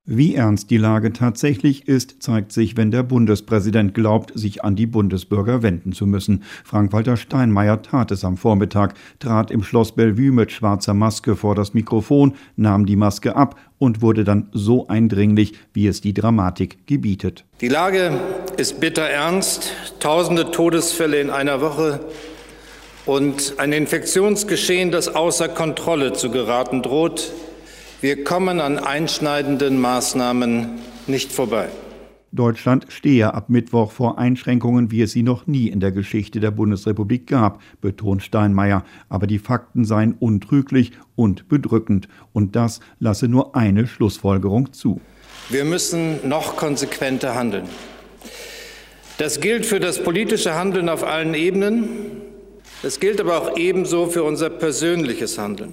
Wie ernst die Lage tatsächlich ist, zeigt sich, wenn der Bundespräsident glaubt, sich an die Bundesbürger wenden zu müssen. Frank-Walter Steinmeier tat es am Vormittag, trat im Schloss Bellevue mit schwarzer Maske vor das Mikrofon, nahm die Maske ab und wurde dann so eindringlich, wie es die Dramatik gebietet. Die Lage ist bitter ernst. Tausende Todesfälle in einer Woche und ein Infektionsgeschehen, das außer Kontrolle zu geraten droht. Wir kommen an einschneidenden Maßnahmen nicht vorbei. Deutschland stehe ab Mittwoch vor Einschränkungen, wie es sie noch nie in der Geschichte der Bundesrepublik gab, betont Steinmeier. Aber die Fakten seien untrüglich und bedrückend. Und das lasse nur eine Schlussfolgerung zu. Wir müssen noch konsequenter handeln. Das gilt für das politische Handeln auf allen Ebenen. Das gilt aber auch ebenso für unser persönliches Handeln.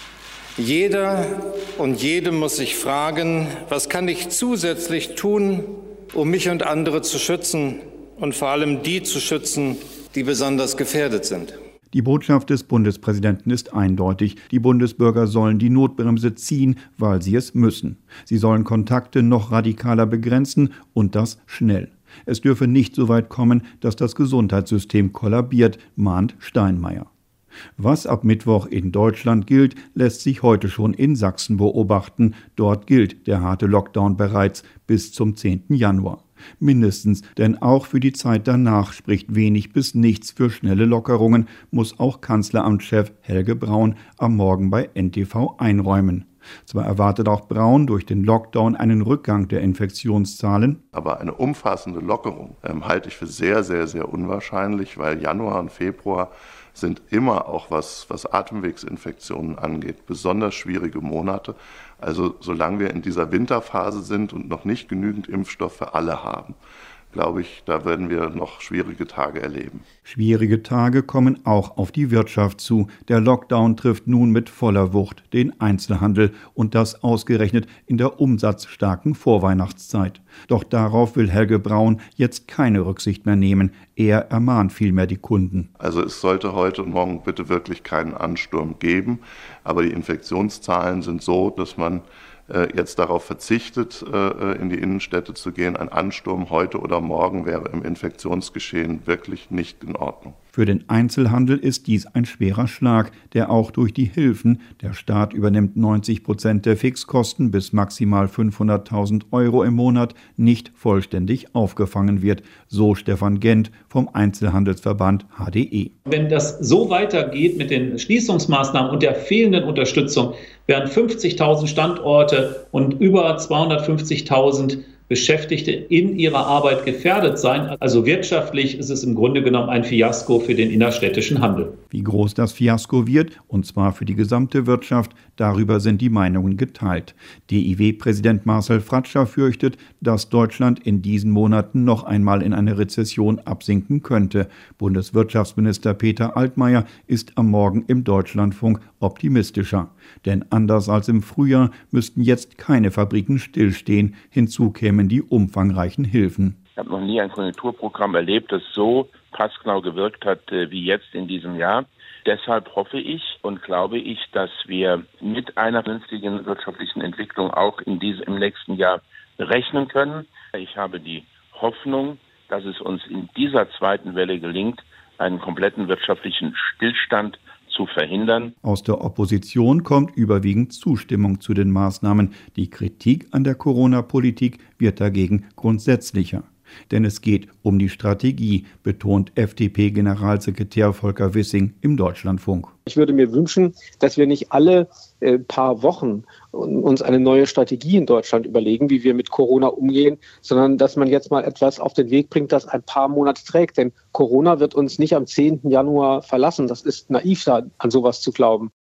Jeder und jede muss sich fragen, was kann ich zusätzlich tun, um mich und andere zu schützen und vor allem die zu schützen, die besonders gefährdet sind. Die Botschaft des Bundespräsidenten ist eindeutig. Die Bundesbürger sollen die Notbremse ziehen, weil sie es müssen. Sie sollen Kontakte noch radikaler begrenzen und das schnell. Es dürfe nicht so weit kommen, dass das Gesundheitssystem kollabiert, mahnt Steinmeier. Was ab Mittwoch in Deutschland gilt, lässt sich heute schon in Sachsen beobachten. Dort gilt der harte Lockdown bereits bis zum 10. Januar. Mindestens, denn auch für die Zeit danach spricht wenig bis nichts für schnelle Lockerungen, muss auch Kanzleramtschef Helge Braun am Morgen bei NTV einräumen. Zwar erwartet auch Braun durch den Lockdown einen Rückgang der Infektionszahlen. Aber eine umfassende Lockerung halte ich für sehr, sehr, sehr unwahrscheinlich, weil Januar und Februar sind immer auch was Atemwegsinfektionen angeht, besonders schwierige Monate. Also solange wir in dieser Winterphase sind und noch nicht genügend Impfstoff für alle haben, glaube ich, da werden wir noch schwierige Tage erleben. Schwierige Tage kommen auch auf die Wirtschaft zu. Der Lockdown trifft nun mit voller Wucht den Einzelhandel und das ausgerechnet in der umsatzstarken Vorweihnachtszeit. Doch darauf will Helge Braun jetzt keine Rücksicht mehr nehmen. Er ermahnt vielmehr die Kunden. Also es sollte heute und morgen bitte wirklich keinen Ansturm geben, aber die Infektionszahlen sind so, dass man jetzt darauf verzichtet, in die Innenstädte zu gehen. Ein Ansturm heute oder morgen wäre im Infektionsgeschehen wirklich nicht in Ordnung. Für den Einzelhandel ist dies ein schwerer Schlag, der auch durch die Hilfen, der Staat übernimmt 90% der Fixkosten bis maximal 500.000 € im Monat, nicht vollständig aufgefangen wird, so Stefan Gent vom Einzelhandelsverband HDE. Wenn das so weitergeht mit den Schließungsmaßnahmen und der fehlenden Unterstützung, werden 50.000 Standorte und über 250.000 Beschäftigte in ihrer Arbeit gefährdet sein. Also wirtschaftlich ist es im Grunde genommen ein Fiasko für den innerstädtischen Handel. Wie groß das Fiasko wird, und zwar für die gesamte Wirtschaft, darüber sind die Meinungen geteilt. DIW-Präsident Marcel Fratscher fürchtet, dass Deutschland in diesen Monaten noch einmal in eine Rezession absinken könnte. Bundeswirtschaftsminister Peter Altmaier ist am Morgen im Deutschlandfunk optimistischer. Denn anders als im Frühjahr müssten jetzt keine Fabriken stillstehen. Hinzu kämen die umfangreichen Hilfen. Ich habe noch nie ein Konjunkturprogramm erlebt, das so passgenau gewirkt hat wie jetzt in diesem Jahr. Deshalb hoffe ich und glaube ich, dass wir mit einer vernünftigen wirtschaftlichen Entwicklung auch im nächsten Jahr rechnen können. Ich habe die Hoffnung, dass es uns in dieser zweiten Welle gelingt, einen kompletten wirtschaftlichen Stillstand zu verhindern. Aus der Opposition kommt überwiegend Zustimmung zu den Maßnahmen. Die Kritik an der Corona-Politik wird dagegen grundsätzlicher. Denn es geht um die Strategie, betont FDP-Generalsekretär Volker Wissing im Deutschlandfunk. Ich würde mir wünschen, dass wir nicht alle paar Wochen uns eine neue Strategie in Deutschland überlegen, wie wir mit Corona umgehen, sondern dass man jetzt mal etwas auf den Weg bringt, das ein paar Monate trägt. Denn Corona wird uns nicht am 10. Januar verlassen. Das ist naiv, an sowas zu glauben.